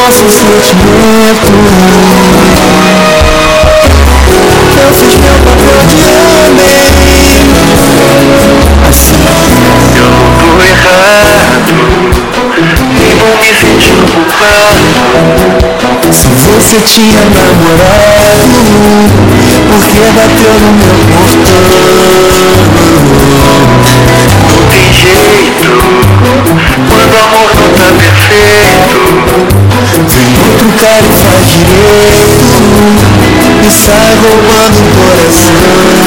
nosso sentimento. Eu fiz meu papel de homem, assim. Eu não tô errado, nem vou me sentir culpado. Se você tinha namorado, por que bateu no meu portão? Não tem jeito, quando o amor não tá perfeito. Vem outro cara e faz direito e sai roubando o coração.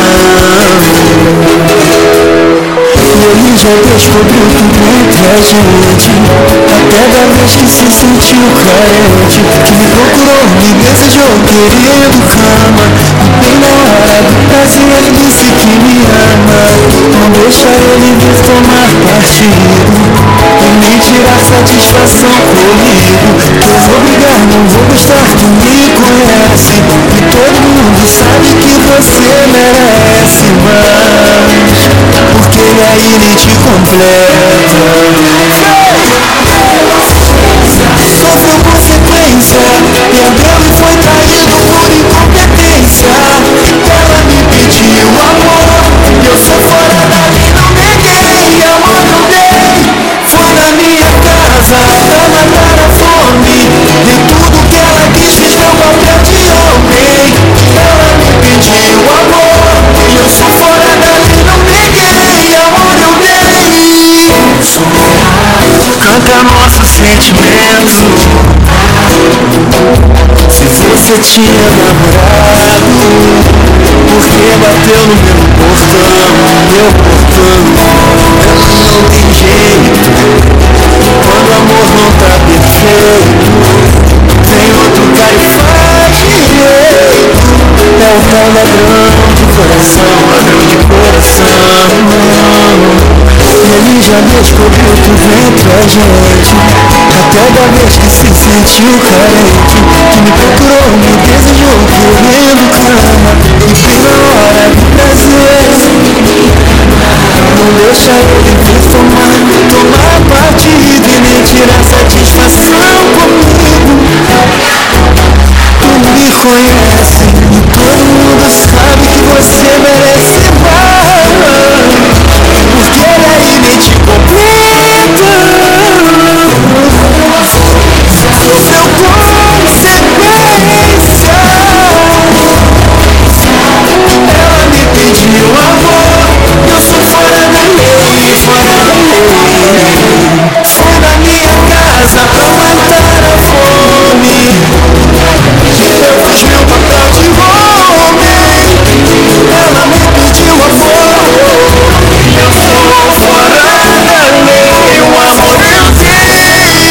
E ele já descobriu tudo entre a gente, até da vez que se sentiu carente, que me procurou, me desejou querendo cama, e bem na hora do prazer ele disse que me ama. Não deixa ele vir tomar partido e me tirar satisfação comigo, que eu vou brigar, não vou gostar, tu me conhece, e todo mundo sabe que você merece mais, porque aí ele te completa. Sofreu consequência, perdeu e foi traído por incompetência. Ela me pediu amor, eu sou fora dali, não neguei. Amor não dei, foi na minha casa pra matar a fome. Dei tudo que ela quis, fiz meu papel de homem. Ela me pediu amor, eu sou fora dali, não neguei. Amor eu dei. Canta nosso sentimento. Se você tinha namorado, por que bateu no meu portão? Meu portão. Ela não tem jeito, quando o amor não tá perfeito. Vem outro cara e faz direito. É o tal ladrão de coração, ladrão de coração. Ele já descobriu tudo entre a gente, até da vez que se sentiu carente, que me procurou, me desejou querendo cama, e bem na hora do prazer não deixa ele vir tomar partido e nem tirar satisfação comigo. Tu me conhece e todo mundo sabe que você merece mais, porque aí me te completa. Sofreu consequência. Ela me pediu amor, eu sou fora da lei, fora da lei. Foi na minha casa pra matar a fome. Eu fiz meu papel de homem. Ela me pediu amor, eu sou fora da lei. O amor eu dei.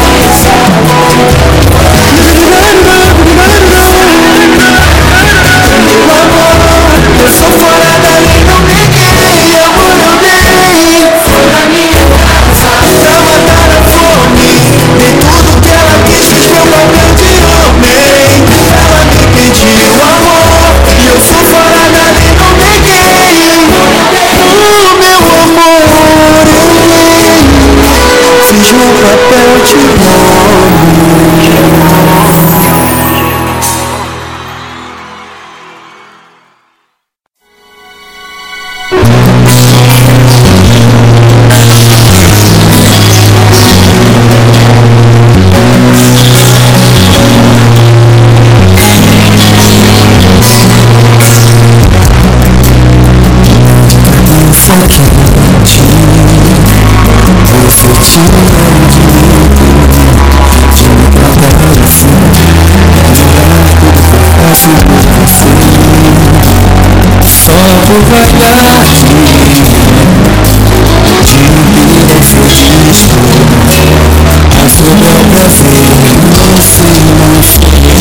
Eu sou fora da lei, não neguei. Amor eu dei. Foi na minha casa pra matar a fome. Dei tudo que ela quis, fiz meu papel de homem. Ela me pediu amor, e eu sou fora da lei, não neguei. O meu amor eu dei. Fiz meu papel de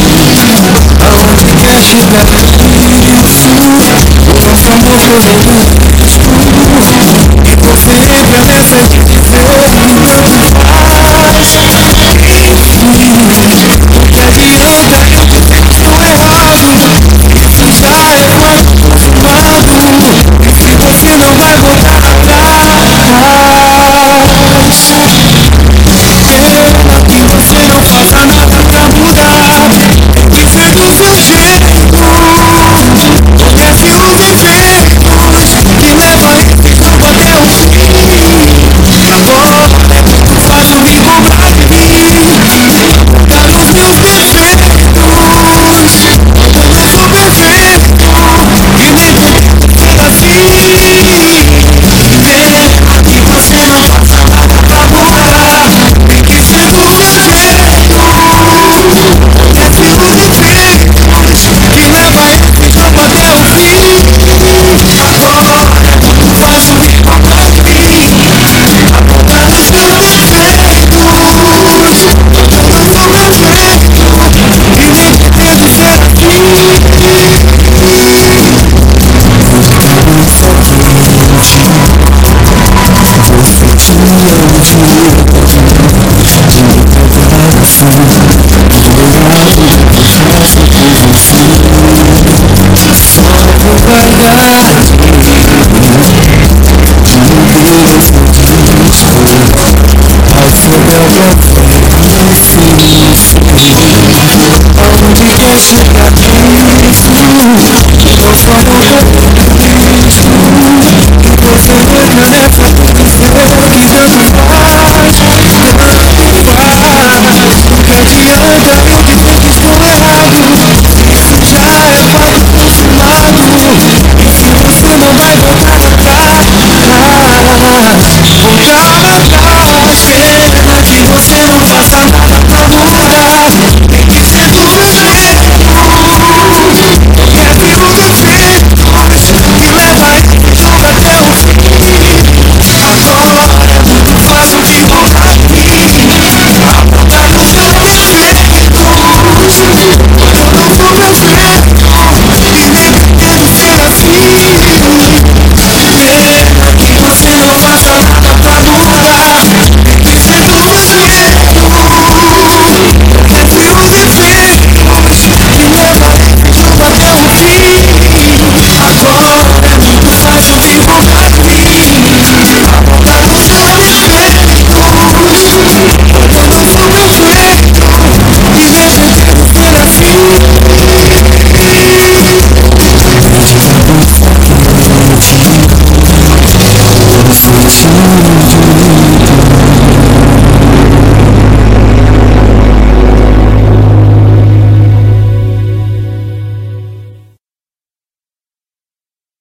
Aonde quer chegar isso, o nosso amor correndo